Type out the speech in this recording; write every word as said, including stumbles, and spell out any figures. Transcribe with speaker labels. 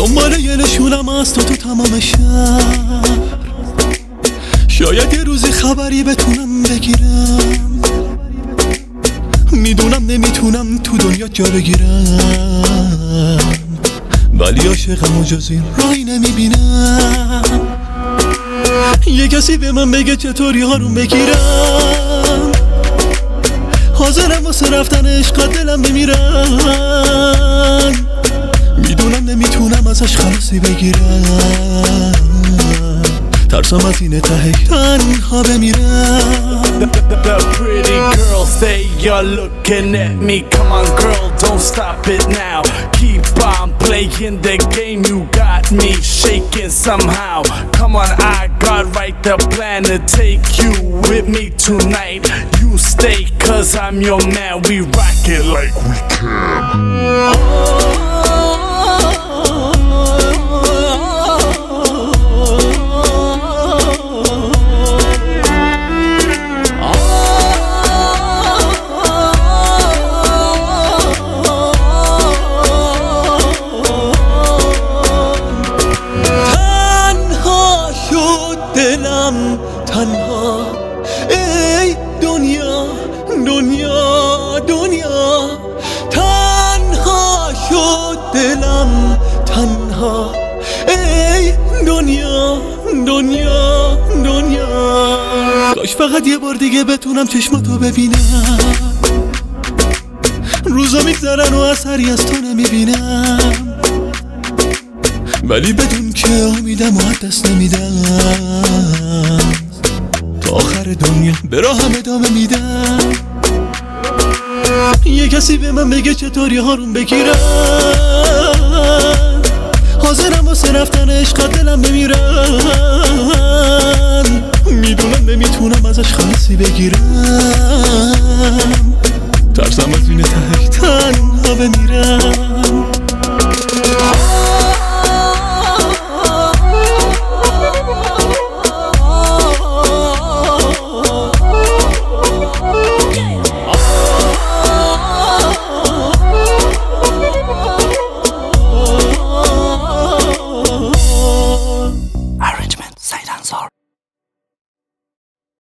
Speaker 1: دنبال یه نشونم از تو تو تمام شهر، شاید یه روزی خبری بتونم بگیرم. میدونم نمیتونم تو دنیا جا بگیرم، ولی عاشقم و جز این راهی نمیبینم. یه کسی به من بگه چطوری آروم بگیرم، حاضرم واسه رفتن عشقات دلم بمیرم. میدونم نمیتونم ازش خلاصی بگیرم، ترسم از اینه ته تنها بمیرم.
Speaker 2: The pretty girls, they are looking at me. Come on girl, don't stop it now. Keep on playing the game, you got me shaking somehow. Come on, I got right the plan to take you with me tonight. You stay cause I'm your man, we rock it like we can.
Speaker 1: دلم تنها ای دنیا دنیا دنیا، تنها شد دلم تنها ای دنیا دنیا دنیا. کاش فقط یه بار دیگه بتونم چشماتو ببینم، روزا میگذرن و اثری از تو نمیبینم، ولی بدون که امیدم و دست نمیدم. تا آخر دنیا به راهم ادامه میدم. یه کسی به من بگه چطوری آروم بگیرم، حاضرم واسه رفتن عشقات دلم بمیرم. میدونم نمیتونم ازش خلاصی بگیرم، ترسم از این ته تنها بمیرم.